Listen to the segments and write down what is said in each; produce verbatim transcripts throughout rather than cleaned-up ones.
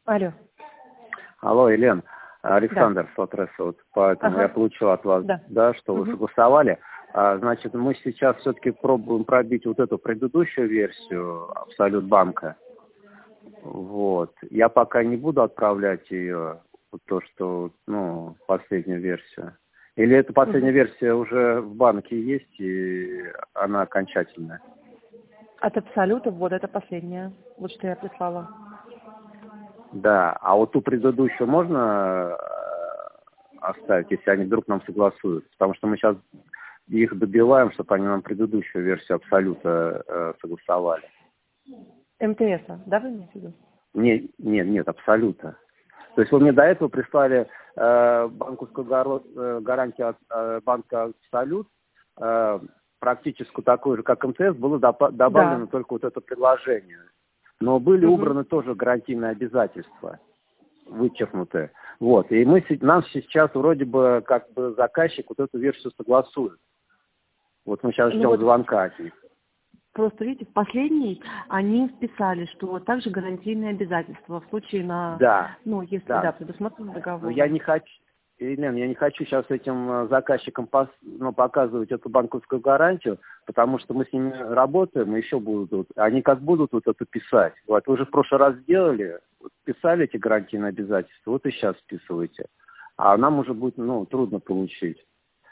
Алло. Алло, Елена. Александр Да. Сотрес, вот поэтому Ага. я получил от вас, Да. да, что вы Угу. согласовали. А, значит, мы сейчас все-таки пробуем пробить вот эту предыдущую версию Абсолют банка. Вот. Я пока не буду отправлять ее, вот то, что, ну, последнюю версию. Или эта последняя Угу. версия уже в банке есть, и она окончательная? От Абсолюта, вот это последняя. Вот что я прислала. Да. А вот ту предыдущую можно оставить, если они вдруг нам согласуют? Потому что мы сейчас их добиваем, чтобы они нам предыдущую версию Абсолюта э, согласовали. МТС, да, вы имеете в виду? Нет, нет, нет, Абсолюта. То есть вы мне до этого прислали э, банковскую горо- э, гарантию от э, банка Абсолют, э, практически такую же, как МТС, было допа- добавлено Да. только вот это предложение. Но были Угу. убраны тоже гарантийные обязательства, вычеркнуты. Вот. И мы, се- нам сейчас вроде бы как бы заказчик вот эту версию согласует. Вот мы сейчас Ну ждем вот, звонка от них. просто видите, в последней они вписали, что также гарантийные обязательства в случае на, Да, ну, если, да, да. предусмотрено Но я договором. не хочу, Елена, я не хочу сейчас этим э, заказчикам пос- ну, показывать эту банковскую гарантию, потому что мы с ними работаем, и еще будут, они как будут вот это писать. Вот вы же в прошлый раз сделали, вот писали эти гарантийные обязательства, вот и сейчас списываете. А нам уже будет, ну, трудно получить.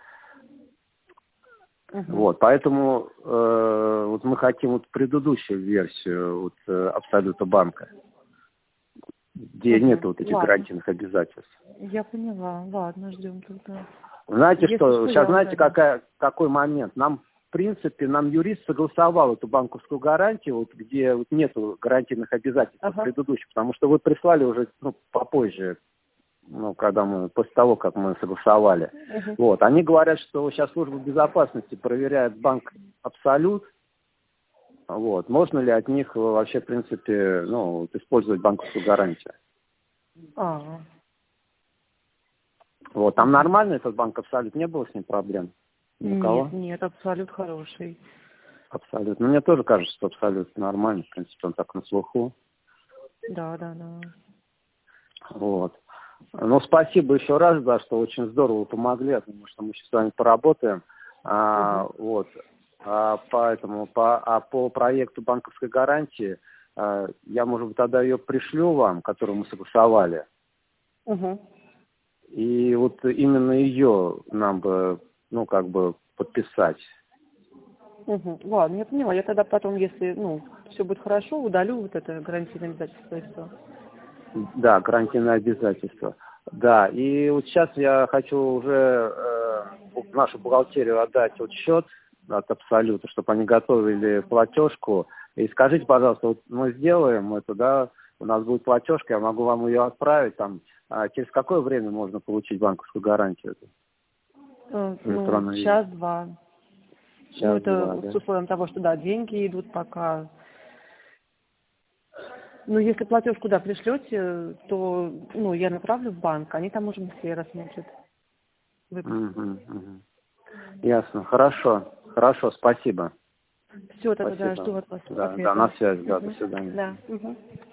Угу. Вот, поэтому э, вот мы хотим вот предыдущую версию вот, э, Абсолюта банка, где нет Угу. вот этих Ладно. гарантийных обязательств. Я поняла. Ладно, ждем тогда. Знаете Если что, что, сейчас я знаете, уже, да. какая, какой момент? Нам, в принципе, нам юрист согласовал эту банковскую гарантию, вот, где вот нету гарантийных обязательств Ага. предыдущих, потому что вы прислали уже ну, попозже, ну, когда мы, после того, как мы согласовали. Угу. Вот, они говорят, что сейчас служба безопасности проверяет банк Абсолют, вот, можно ли от них вообще, в принципе, ну, вот, использовать банковскую гарантию. А, Вот, там нормально этот банк Абсолют, не было с ним проблем? Ни у кого? нет, нет, Абсолют хороший. Абсолютно. Ну, мне тоже кажется, что абсолютно нормально. В принципе, он так на слуху. Да, да, да. Вот. Ну, спасибо еще раз, да, что очень здорово вы помогли. Я думаю, что мы сейчас с вами поработаем. А, Угу. вот. А, поэтому по, а по проекту банковской гарантии а, я, может быть, тогда ее пришлю вам, которую мы согласовали. Угу. И вот именно ее нам бы, ну, как бы подписать. Угу. Ладно, я поняла. Я тогда потом, если, ну, все будет хорошо, удалю вот это гарантийное обязательство и все. Да, гарантийное обязательство. Да, и вот сейчас я хочу уже э, в нашу бухгалтерию отдать вот счет от Абсолюта, чтобы они готовили платежку. И скажите, пожалуйста, вот мы сделаем это, да, у нас будет платежка, я могу вам ее отправить, там, а через какое время можно получить банковскую гарантию? Э, Ну, Электронный вид. час-два. Ну, Час-два, это да? с условием того, что, да, деньги идут пока. Ну, если платежку, да, пришлете, то, ну, я направлю в банк, они там уже быстрее рассмотрят. Выпуск. Мгм, мгм. Ясно, хорошо, хорошо, спасибо. Все, тогда, да, Спасибо. жду от вас Да, да, ответа. на связи, да, до Мгм. свидания. Да. Угу.